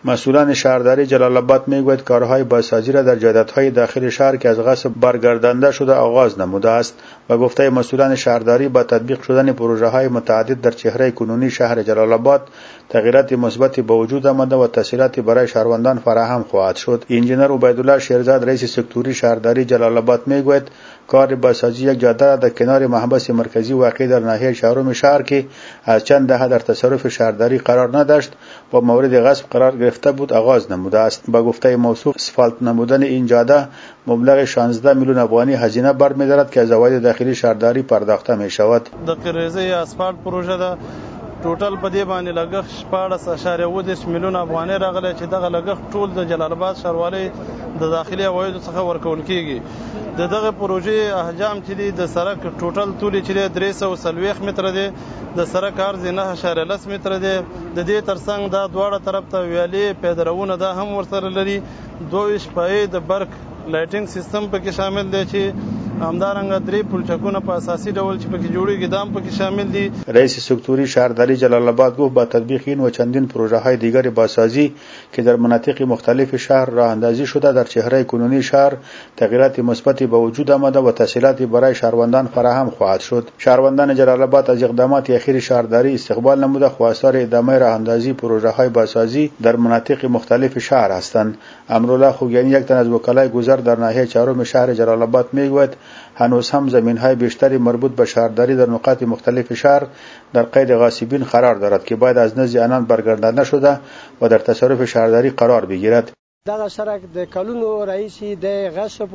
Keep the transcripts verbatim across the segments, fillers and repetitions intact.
مسئولان شهرداری جلال آباد میگوید کارهای بازسازی را در جاده‌های داخل شهر که از غصب برگردانده شده آغاز نموده است و گفته مسئولان شهرداری با تطبیق شدن پروژه‌های متعدد در چهره کنونی شهر جلال آباد تغییرات مثبتی به وجود آمده و تسهیلاتی برای شهروندان فراهم خواهد شد. انجینر عبیدالله شیرزاد رئیس سکتوری شهرداری جلال آباد میگوید کار بازسازی یک جاده را در کنار محبس مرکزی واقع در ناحیه چهارم شهر که از چند دهه در تصرف شهرداری قرار نداشت و مورد غصب قرار گرفته بود آغاز نموده است. با گفته موصوف اسفالت نمودن این جاده مبلغ شانزده میلیون افغانی هزینه برمی‌دارد که از عواید داخلی شهرداری پرداخته می شود. د قریزه اسفالت پروژه ده ټوټل په دې باندې لګښت شپاړس اعشاریه اووه دېرش میلیون افغانۍ راغلی چې دغه لګښت ټول د جلال آباد ښاروالۍ د داخلي عوایدو څخه ورکول کیږي. د دغه پروژې احجام چې دی د سړک ټوټل طول چې دی درې سوه څلوېښت متره دی، د سړک عرض نه اعشاریه لس متره دی. د دې ترڅنګ دا دواړه طرف ته ویالې پیدرونه دا هم ورسره لري. دوه ویشت پایې د برق لایټینګ سیستم پکې شامل دی چې همدارنګه درې پلچکونه په اساسي ډول چې پکې جوړیږي دا هم پکې شامل دي. رئیس سکتوری شهرداری جلال آباد گفت با تطبیق این و چندین پروژه های دیگر بازسازی که در مناطق مختلف شهر راه اندازی شده در چهره کنونی شهر تغییرات مثبتی به وجود آمده و تسهیلاتی برای شهروندان فراهم خواهد شد. شهروندان جلال آباد از اقدامات اخیر شهرداری استقبال نموده خواستار ادامه راه اندازی پروژه های بازسازی در مناطق مختلف شهر هستند. امرالله خوگیانی یک تن از وکلای گذر در ناحیه چهارم شهر جلال آباد میگوید هنوز هم زمین‌های بیشتری مربوط به شهرداری در نقاط مختلف شهر در قید غاصبین قرار دارد که باید از نزد آنان برگردانده شده و در تصرف شهرداری قرار بگیرد. دغه سړک د کلونو راهیسې د غصب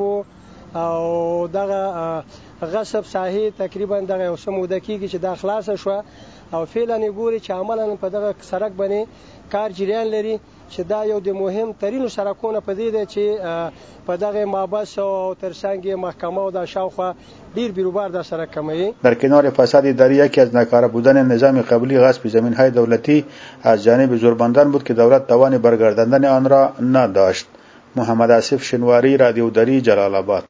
او دغه غصب ساحې تقریبا دغه یو څه موده کېږي چې دا خلاصه شوه او فعلا یې ګوري چې عملا په دغه سړک باندې کار جریان لري چې دا یو د مهم ترینو سړکونو په دې دی چې په دغه محبس او ترڅنګ یې محکمه او د شاوخوا ډیر بیروبار دا سړک کموي. در کنار فساد اداری یکی از ناکاره بودن نظام قبلی غصب زمین‌های دولتی از جانب زوربندان بود که دولت توان برگرداندن آن را نداشت. محمد آصف شنواری، رادیو دری، جلال آباد.